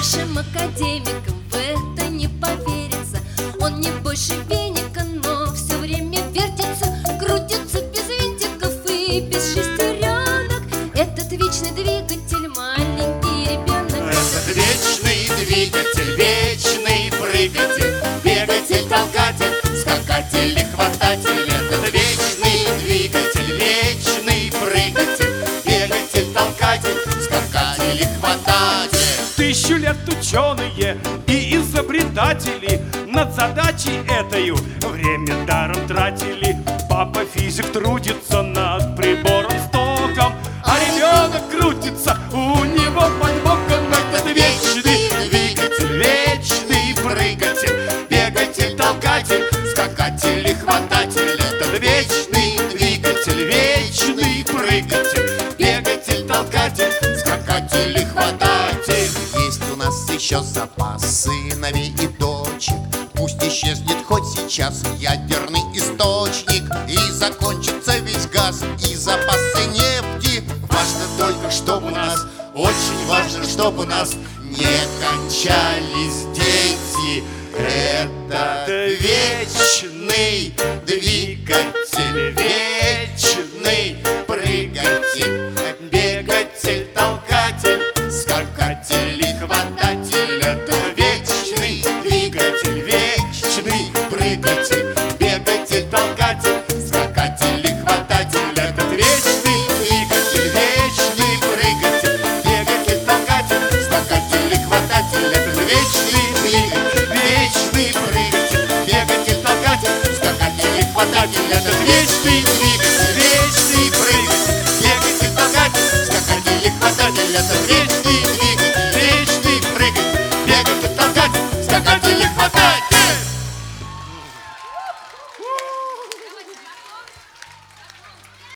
Нашим академикам в это не поверится. Он не больше веника, но все время вертится, крутится без винтиков и без шестеренок. Этот вечный двигатель маленький ребенок. Этот вечный двигатель, вечный прыгатель, бегатель, толкатель, скакатель и хвататель. Этот вечный двигатель, вечный прыгатель, бегатель, толкатель, скакатель и хвататель. 1000 лет ученые и изобретатели над задачей этою время даром тратили. Папа физик трудится над прибором с током, а ребенок крутится у него под боком. Этот вечный двигатель, вечный прыгатель, бегатель, толкатель, скакатель и хвататель. Этот вечный двигатель, вечный прыгатель, бегатель, толкатель, скакатель и хвататель. Есть у нас еще запас сыновей и дочек. Пусть исчезнет хоть сейчас ядерный источник, и закончится весь газ и запасы нефти. Важно только, чтобы у нас, очень важно, чтобы у нас не кончались дети. Это вечный двигатель, вечный прыгатель, бегатель, толкатель, скакатель и хвататель. Это вечный двигатель, вечный прыгатель, бегатель, толкатель, скакатель и хвататель. Этот вечный двигатель, вечный прыгатель, бегатель, толкатель, скакатель и хвататель. Этот вечный двигатель, вечный прыгатель, бегатель, толкатель, скакатель и хвататель. Этот вечный двигатель, вечный прыгатель, бегатель, толкатель, скакатель и хвататель. Этот вечный двигатель, вечный прыгатель, бегатель, толкатель, скакатель и хвататель.